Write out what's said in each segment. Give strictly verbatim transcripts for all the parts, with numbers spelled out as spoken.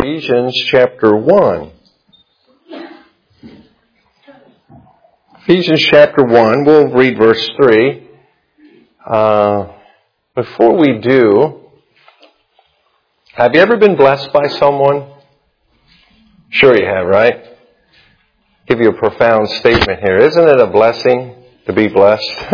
Ephesians chapter one. Ephesians chapter one, we'll read verse three. Uh, before we do, have you ever been blessed by someone? Sure you have, right? Give you a profound statement here. Isn't it a blessing to be blessed?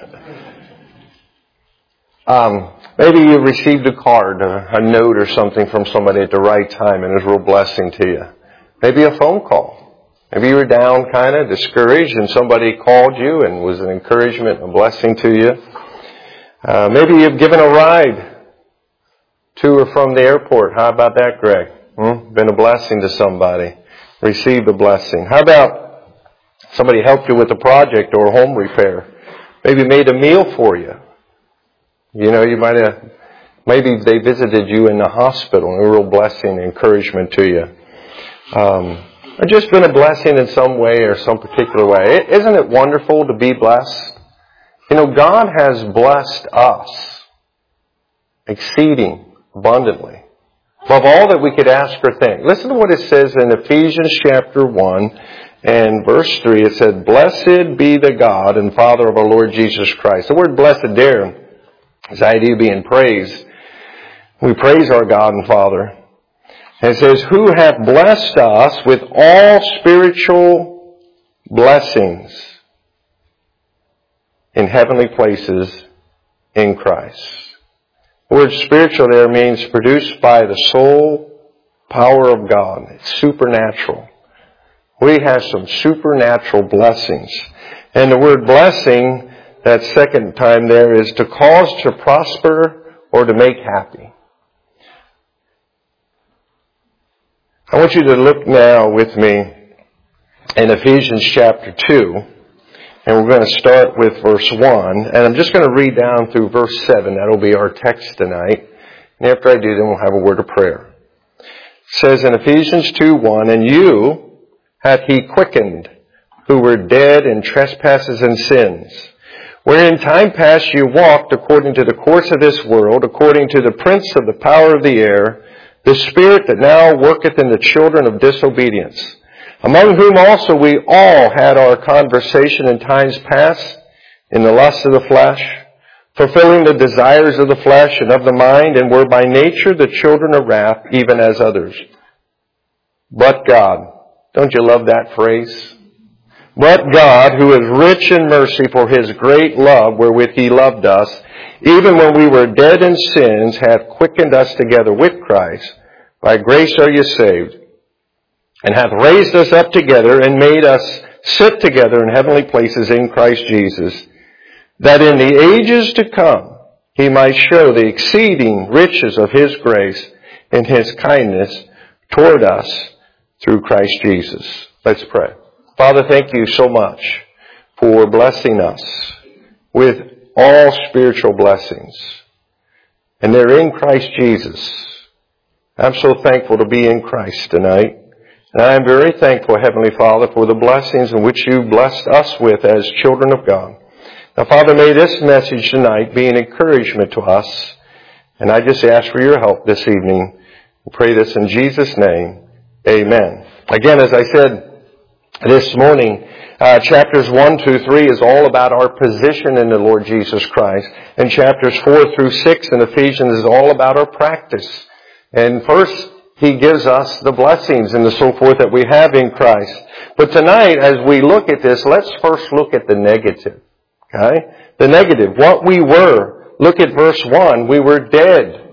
um, maybe you received a card, a, a note or something from somebody at the right time and it was a real blessing to you. Maybe a phone call. Maybe you were down kind of discouraged and somebody called you and was an encouragement and a blessing to you. Uh, maybe you've given a ride to or from the airport. How about that, Greg? Hmm? Been a blessing to somebody. Received a blessing. How about somebody helped you with a project or a home repair? Maybe made a meal for you. You know, you might have, maybe they visited you in the hospital and a real blessing, encouragement to you. Um, or just been a blessing in some way or some particular way. Isn't it wonderful to be blessed? You know, God has blessed us exceeding abundantly. Above all that we could ask or think. Listen to what it says in Ephesians chapter one and verse three. It said, "Blessed be the God and Father of our Lord Jesus Christ." The word blessed there is the idea of being praised. We praise our God and Father. And it says, "Who hath blessed us with all spiritual blessings in heavenly places in Christ." The word spiritual there means produced by the soul power of God. It's supernatural. We have some supernatural blessings. And the word blessing, that second time there, is to cause to prosper or to make happy. I want you to look now with me in Ephesians chapter two. And we're going to start with verse one. And I'm just going to read down through verse seven. That'll be our text tonight. And after I do, then we'll have a word of prayer. It says in Ephesians two one, "And you hath he quickened, who were dead in trespasses and sins, wherein time past you walked according to the course of this world, according to the prince of the power of the air, the spirit that now worketh in the children of disobedience, among whom also we all had our conversation in times past, in the lust of the flesh, fulfilling the desires of the flesh and of the mind, and were by nature the children of wrath, even as others. But God," don't you love that phrase? "But God, who is rich in mercy for his great love wherewith he loved us, even when we were dead in sins, hath quickened us together with Christ. By grace are you saved, and hath raised us up together and made us sit together in heavenly places in Christ Jesus, that in the ages to come he might show the exceeding riches of his grace and his kindness toward us through Christ Jesus." Let's pray. Father, thank you so much for blessing us with all spiritual blessings. And they're in Christ Jesus. I'm so thankful to be in Christ tonight. And I am very thankful, Heavenly Father, for the blessings in which you blessed us with as children of God. Now, Father, may this message tonight be an encouragement to us. And I just ask for your help this evening. We pray this in Jesus' name. Amen. Again, as I said this morning, uh, chapters one, two, three is all about our position in the Lord Jesus Christ. And chapters four through six in Ephesians is all about our practice. And first, he gives us the blessings and the so forth that we have in Christ. But tonight, as we look at this, let's first look at the negative. Okay? The negative. What we were. Look at verse one. We were dead.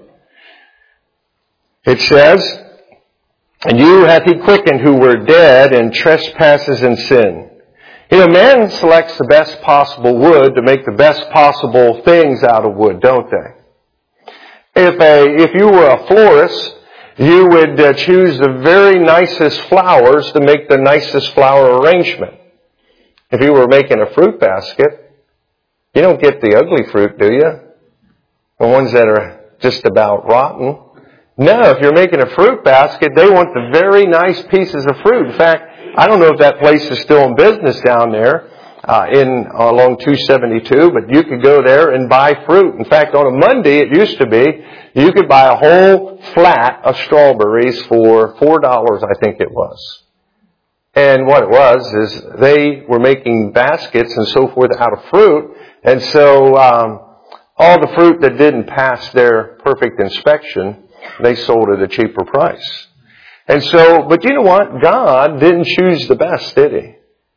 It says, "And you hath he quickened who were dead in trespasses and sin." You know, man selects the best possible wood to make the best possible things out of wood, don't they? If a, if you were a florist, you would uh, choose the very nicest flowers to make the nicest flower arrangement. If you were making a fruit basket, you don't get the ugly fruit, do you? The ones that are just about rotten. No, if you're making a fruit basket, they want the very nice pieces of fruit. In fact, I don't know if that place is still in business down there. uh, in along two seventy-two, but you could go there and buy fruit. In fact, on a Monday, it used to be, you could buy a whole flat of strawberries for four dollars, I think it was. And what it was is they were making baskets and so forth out of fruit. And so um, all the fruit that didn't pass their perfect inspection, they sold at a cheaper price. And so, but you know what? God didn't choose the best, did He?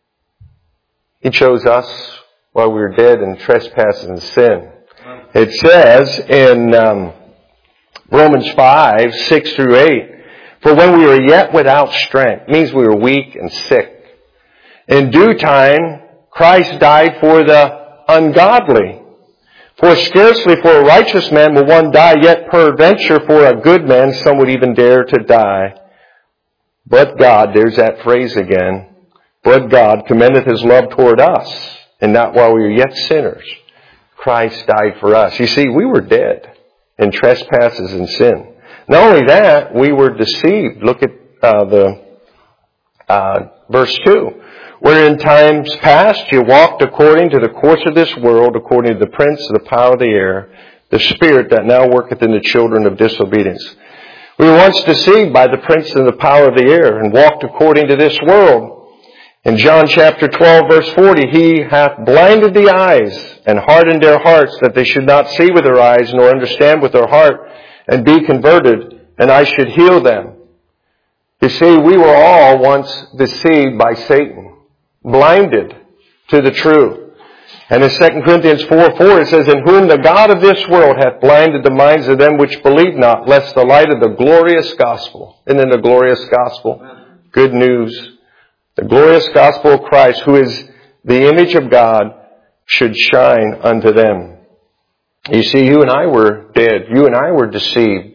He chose us while we were dead in trespasses and sin. It says in um, Romans five, six through eight, for when we were yet without strength, means we were weak and sick. In due time, Christ died for the ungodly. For scarcely for a righteous man will one die, yet peradventure for a good man some would even dare to die. But God, there's that phrase again, but God commendeth His love toward us, and not while we were yet sinners. Christ died for us. You see, we were dead in trespasses and sin. Not only that, we were deceived. Look at uh, the uh, verse two. Where in times past you walked according to the course of this world, according to the prince of the power of the air, the spirit that now worketh in the children of disobedience. We were once deceived by the prince and the power of the air, and walked according to this world. In John chapter twelve, verse forty, He hath blinded the eyes and hardened their hearts, that they should not see with their eyes, nor understand with their heart, and be converted, and I should heal them. You see, we were all once deceived by Satan, blinded to the truth. And in Second Corinthians four four it says, in whom the God of this world hath blinded the minds of them which believe not, lest the light of the glorious gospel, isn't it the glorious gospel? Good news. The glorious gospel of Christ, who is the image of God, should shine unto them. You see, you and I were dead. You and I were deceived.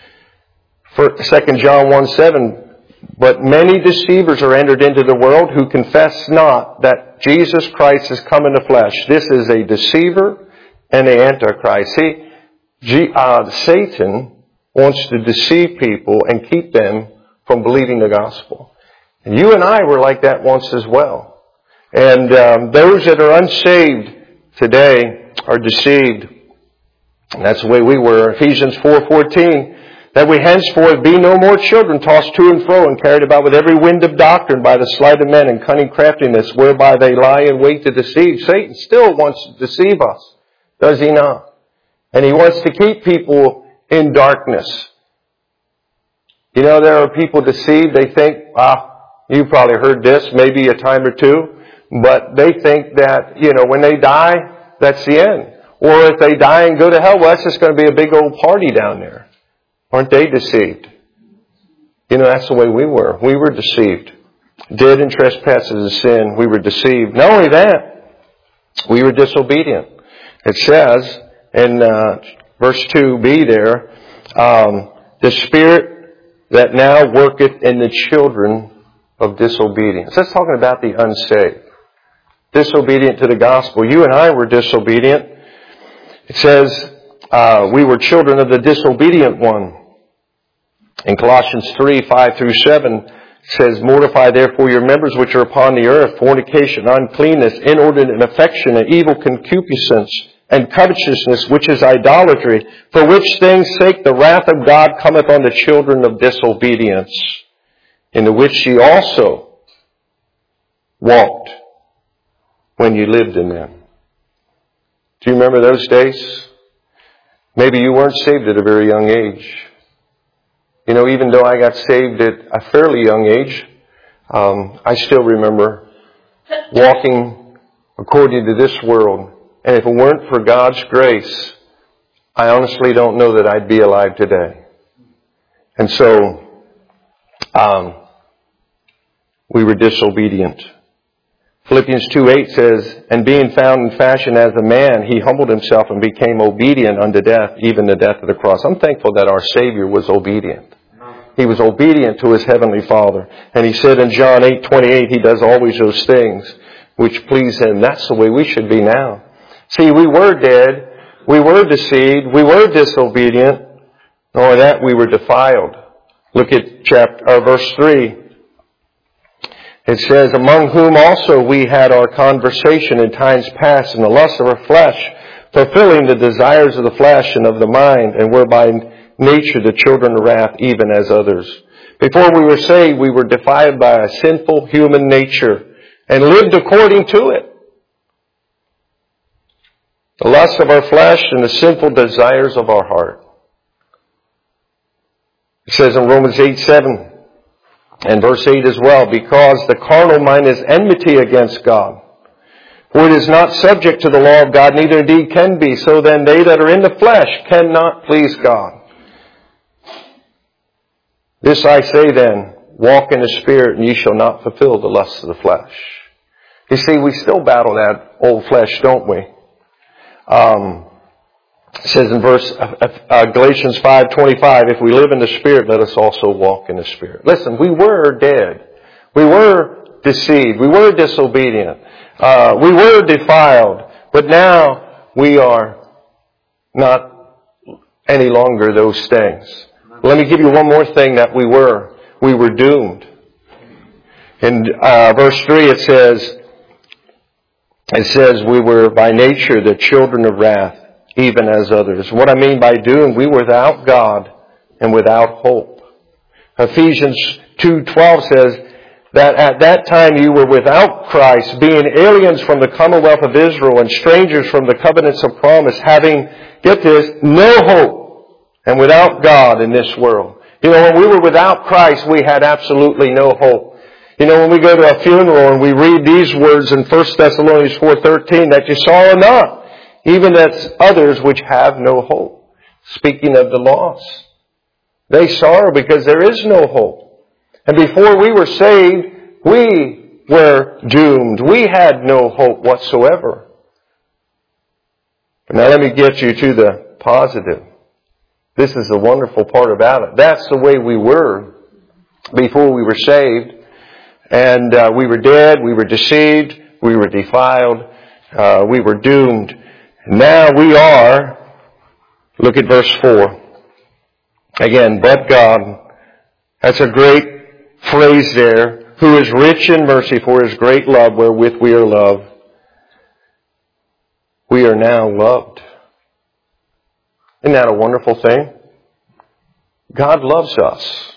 For Second John one seven, but many deceivers are entered into the world who confess not that Jesus Christ is come in the flesh. This is a deceiver and an antichrist. See, G, uh, Satan wants to deceive people and keep them from believing the gospel. And you and I were like that once as well. And um, those that are unsaved today are deceived. And that's the way we were. Ephesians four fourteen, that we henceforth be no more children, tossed to and fro and carried about with every wind of doctrine by the sleight of men and cunning craftiness, whereby they lie in wait to deceive. Satan still wants to deceive us, does he not? And he wants to keep people in darkness. You know, there are people deceived. They think, ah, you probably heard this maybe a time or two, but they think that, you know, when they die, that's the end. Or if they die and go to hell, well, that's just going to be a big old party down there. Aren't they deceived? You know, that's the way we were. We were deceived. Dead in trespasses of sin, we were deceived. Not only that, we were disobedient. It says in uh, verse two b there, um, the Spirit that now worketh in the children of disobedience. That's talking about the unsaved. Disobedient to the gospel. You and I were disobedient. It says uh, we were children of the disobedient one. In Colossians three, five through seven, it says, mortify therefore your members which are upon the earth, fornication, uncleanness, inordinate affection, and evil concupiscence, and covetousness, which is idolatry, for which things' sake the wrath of God cometh on the children of disobedience, in the which ye also walked when you lived in them. Do you remember those days? Maybe you weren't saved at a very young age. You know, even though I got saved at a fairly young age, um, I still remember walking according to this world. And if it weren't for God's grace, I honestly don't know that I'd be alive today. And so, um, we were disobedient. Philippians two eight says, and being found in fashion as a man, he humbled himself and became obedient unto death, even the death of the cross. I'm thankful that our Savior was obedient. He was obedient to his heavenly Father. And he said in John eight twenty-eight, he does always those things which please him. That's the way we should be now. See, we were dead. We were deceived. We were disobedient. Not only that, we were defiled. Look at chapter, uh, verse three. It says, among whom also we had our conversation in times past in the lust of our flesh, fulfilling the desires of the flesh and of the mind, and were by nature the children of wrath, even as others. Before we were saved, we were defiled by a sinful human nature and lived according to it. The lust of our flesh and the sinful desires of our heart. It says in Romans eight seven and verse eight as well, because the carnal mind is enmity against God. For it is not subject to the law of God, neither indeed can be. So then they that are in the flesh cannot please God. This I say then, walk in the Spirit, and ye shall not fulfill the lusts of the flesh. You see, we still battle that old flesh, don't we? Um, it says in verse uh, uh, Galatians five twenty-five, if we live in the Spirit, let us also walk in the Spirit. Listen, we were dead. We were deceived. We were disobedient. Uh, we were defiled. But now we are not any longer those things. Let me give you one more thing that we were. We were doomed. In uh, verse three it says, it says we were by nature the children of wrath, even as others. What I mean by doomed, we were without God and without hope. Ephesians two twelve says that at that time you were without Christ, being aliens from the commonwealth of Israel and strangers from the covenants of promise, having, get this, no hope and without God in this world. You know, when we were without Christ, we had absolutely no hope. You know, when we go to a funeral and we read these words in First Thessalonians four thirteen, that you sorrow not, even as others which have no hope. Speaking of the lost. They sorrow because there is no hope. And before we were saved, we were doomed. We had no hope whatsoever. But now let me get you to the positive. This is the wonderful part about it. That's the way we were before we were saved. And uh, we were dead, we were deceived, we were defiled, uh, we were doomed. Now we are, look at verse four. Again, but God, that's a great phrase there, who is rich in mercy for his great love wherewith we are loved. We are now loved. Isn't that a wonderful thing? God loves us.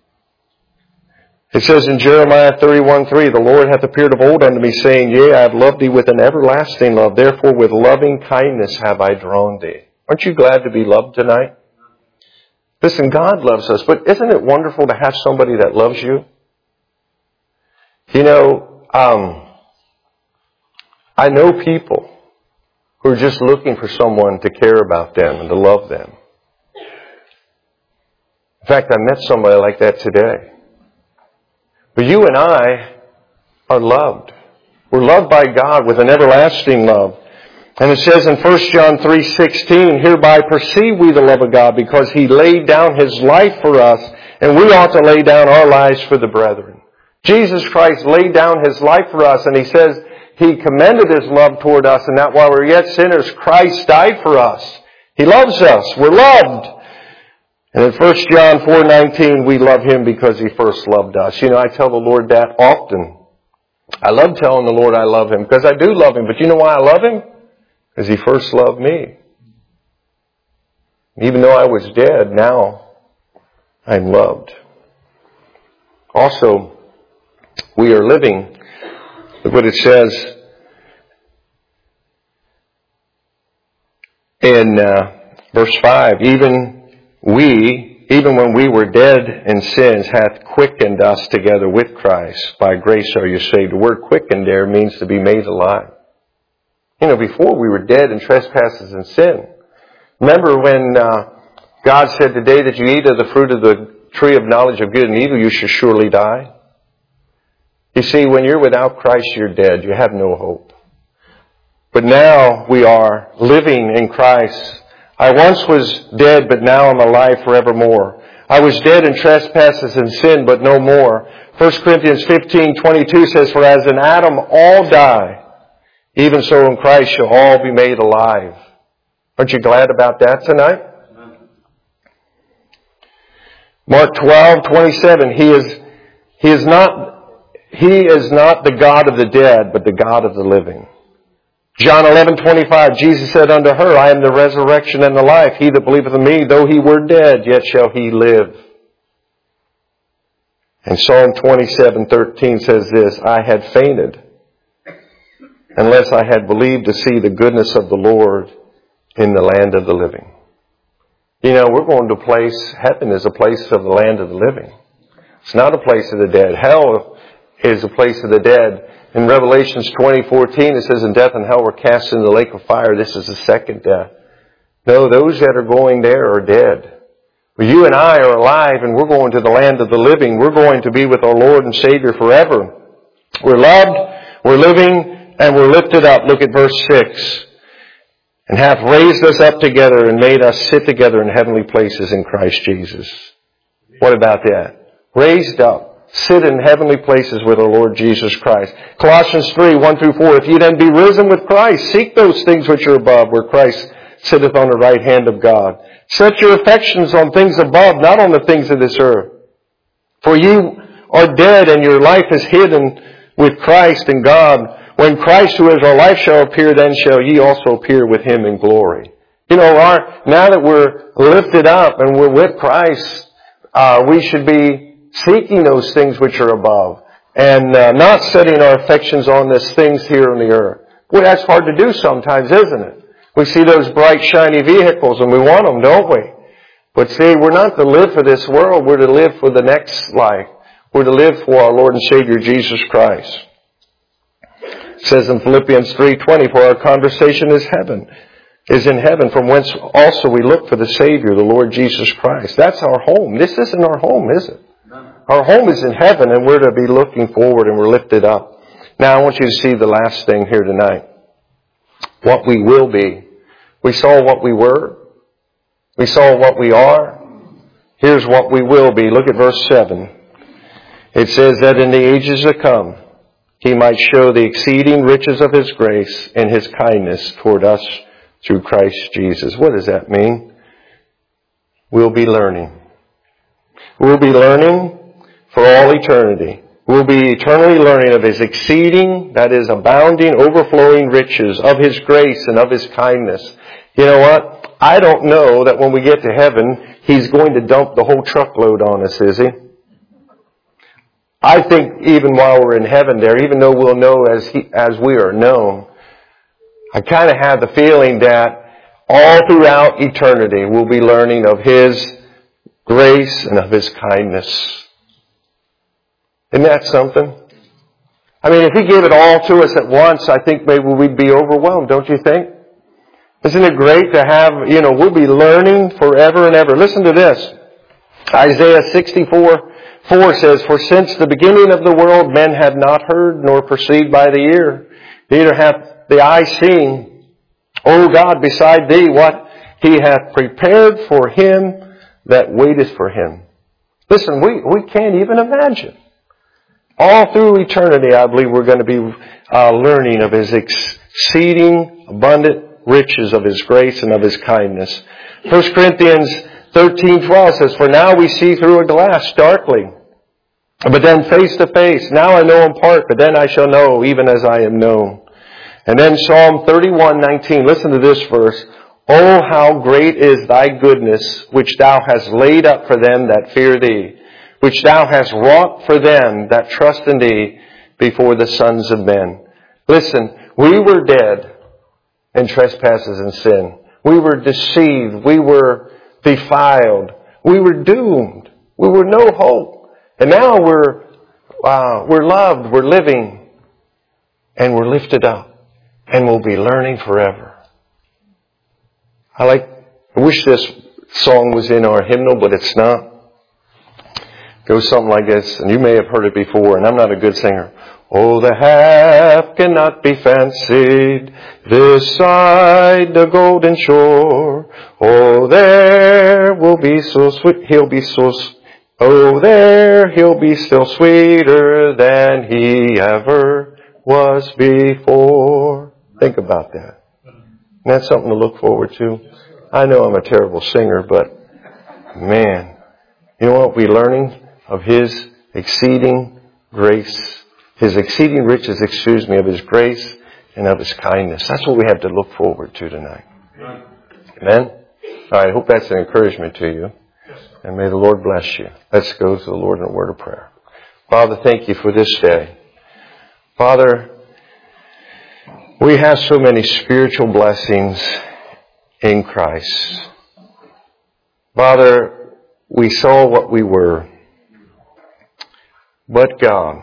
It says in Jeremiah thirty-one three, the Lord hath appeared of old unto me, saying, Yea, I have loved thee with an everlasting love. Therefore with loving kindness have I drawn thee. Aren't you glad to be loved tonight? Listen, God loves us, but isn't it wonderful to have somebody that loves you? You know, um, I know people who are just looking for someone to care about them and to love them. In fact, I met somebody like that today. But you and I are loved. We're loved by God with an everlasting love. And it says in First John three sixteen, hereby perceive we the love of God, because he laid down his life for us, and we ought to lay down our lives for the brethren. Jesus Christ laid down his life for us, and he says he commended his love toward us, and that while we were yet sinners, Christ died for us. He loves us. We're loved. And in First John four nineteen, we love him because he first loved us. You know, I tell the Lord that often. I love telling the Lord I love him because I do love him. But you know why I love him? Because he first loved me. Even though I was dead, now I'm loved. Also, we are living. Look what it says in uh, verse five. Even we, even when we were dead in sins, hath quickened us together with Christ. By grace are you saved. The word quickened there means to be made alive. You know, before we were dead in trespasses and sin. Remember when uh, God said, the day that you eat of the fruit of the tree of knowledge of good and evil, you shall surely die? You see, when you're without Christ, you're dead. You have no hope. But now we are living in Christ. I once was dead, but now I'm alive forevermore. I was dead in trespasses and sin, but no more. First Corinthians fifteen twenty-two says, for as in Adam all die, even so in Christ shall all be made alive. Aren't you glad about that tonight? Mark twelve twenty-seven, he is, he is not, He is not the God of the dead, but the God of the living. John eleven twenty-five, Jesus said unto her, I am the resurrection and the life. He that believeth in me, though he were dead, yet shall he live. And Psalm twenty-seven thirteen says this, I had fainted unless I had believed to see the goodness of the Lord in the land of the living. You know, we're going to a place, heaven is a place of the land of the living. It's not a place of the dead. Hell is a place of the dead. In Revelations twenty fourteen, it says, and death and hell were cast into the lake of fire. This is the second death. No, those that are going there are dead. But you and I are alive, and we're going to the land of the living. We're going to be with our Lord and Savior forever. We're loved, we're living, and we're lifted up. Look at verse six. And hath raised us up together and made us sit together in heavenly places in Christ Jesus. What about that? Raised up. Sit in heavenly places with our Lord Jesus Christ. Colossians three, one through four. If ye then be risen with Christ, seek those things which are above, where Christ sitteth on the right hand of God. Set your affections on things above, not on the things of this earth. For ye are dead, and your life is hidden with Christ in God. When Christ, who is our life, shall appear, then shall ye also appear with him in glory. You know, our, now that we're lifted up and we're with Christ, uh, we should be seeking those things which are above, and uh, not setting our affections on these things here on the earth. Well, that's hard to do sometimes, isn't it? We see those bright, shiny vehicles, and we want them, don't we? But see, we're not to live for this world. We're to live for the next life. We're to live for our Lord and Savior, Jesus Christ. It says in Philippians three twenty, for our conversation is heaven, is in heaven, from whence also we look for the Savior, the Lord Jesus Christ. That's our home. This isn't our home, is it? Our home is in heaven, and we're to be looking forward, and we're lifted up. Now, I want you to see the last thing here tonight. What we will be. We saw what we were. We saw what we are. Here's what we will be. Look at verse seven. It says that in the ages to come, he might show the exceeding riches of his grace and his kindness toward us through Christ Jesus. What does that mean? We'll be learning. We'll be learning for all eternity. We'll be eternally learning of his exceeding, that is abounding, overflowing riches, of his grace and of his kindness. You know what? I don't know that when we get to heaven, he's going to dump the whole truckload on us, is he? I think even while we're in heaven there, even though we'll know as he, as we are known, I kind of have the feeling that all throughout eternity we'll be learning of his grace and of his kindness. Isn't that something? I mean, if he gave it all to us at once, I think maybe we'd be overwhelmed, don't you think? Isn't it great to have, you know, we'll be learning forever and ever. Listen to this. Isaiah sixty-four four says, for since the beginning of the world men have not heard, nor perceived by the ear, neither hath the eye seen, O God, beside thee, what he hath prepared for him that waiteth for him. Listen, we, we can't even imagine. All through eternity, I believe we're going to be uh, learning of his exceeding abundant riches of his grace and of his kindness. First Corinthians thirteen twelve says, for now we see through a glass darkly, but then face to face. Now I know in part, but then I shall know even as I am known. And then Psalm thirty-one nineteen. Listen to this verse. Oh, how great is thy goodness, which thou hast laid up for them that fear thee, which thou hast wrought for them that trust in thee before the sons of men. Listen, we were dead in trespasses and sin. We were deceived. We were defiled. We were doomed. We were no hope. And now we're, uh, we're loved. We're living. And we're lifted up. And we'll be learning forever. I like, I wish this song was in our hymnal, but it's not. It goes something like this, and you may have heard it before, and I'm not a good singer. Oh, the half cannot be fancied this side the golden shore. Oh, there will be so sweet, he'll be so, oh, there he'll be still sweeter than he ever was before. Think about that. And that's something to look forward to. I know I'm a terrible singer, but man, you know what we're learning? Of his exceeding grace His exceeding riches, excuse me, of His grace and of His kindness. That's what we have to look forward to tonight. Amen? All right, I hope that's an encouragement to you. And may the Lord bless you. Let's go to the Lord in a word of prayer. Father, thank you for this day. Father, we have so many spiritual blessings in Christ. Father, we saw what we were. But God,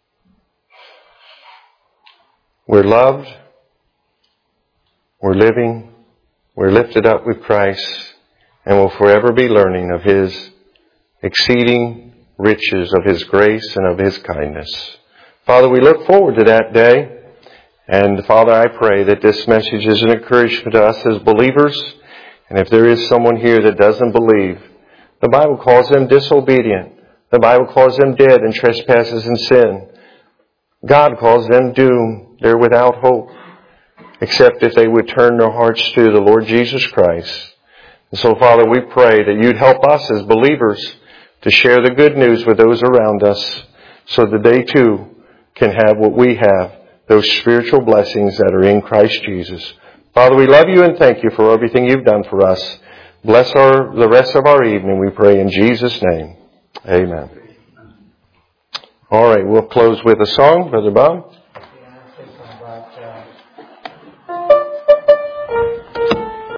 we're loved, we're living, we're lifted up with Christ, and will forever be learning of His exceeding riches, of His grace and of His kindness. Father, we look forward to that day. And Father, I pray that this message is an encouragement to us as believers. And if there is someone here that doesn't believe, the Bible calls them disobedient. The Bible calls them dead in trespasses and sin. God calls them doomed. They're without hope, except if they would turn their hearts to the Lord Jesus Christ. And so, Father, we pray that You'd help us as believers to share the good news with those around us so that they too can have what we have, those spiritual blessings that are in Christ Jesus. Father, we love You and thank You for everything You've done for us. Bless our, the rest of our evening, we pray in Jesus' name. Amen. All right, we'll close with a song, Brother Bob.